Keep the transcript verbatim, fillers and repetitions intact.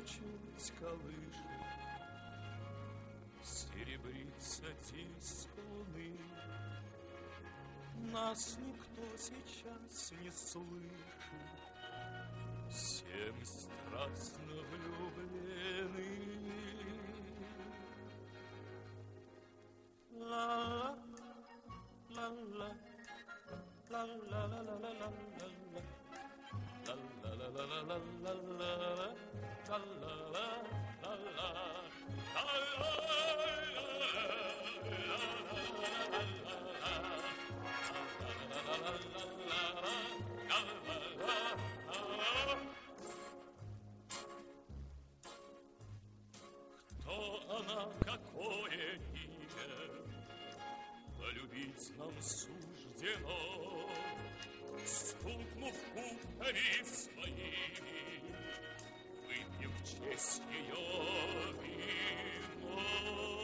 чуть колышет, серебрится диск луны. Нас никто сейчас не слышит, всем страстно влюблены. Ла-ла, ла-ла, ла-ла-ла-ла-ла-ла-ла, ла-ла-ла-ла-ла-ла-ла-ла, кто она, какое имя, полюбить нам суждено, стукнув путками своими, выпьем в честь ее вино.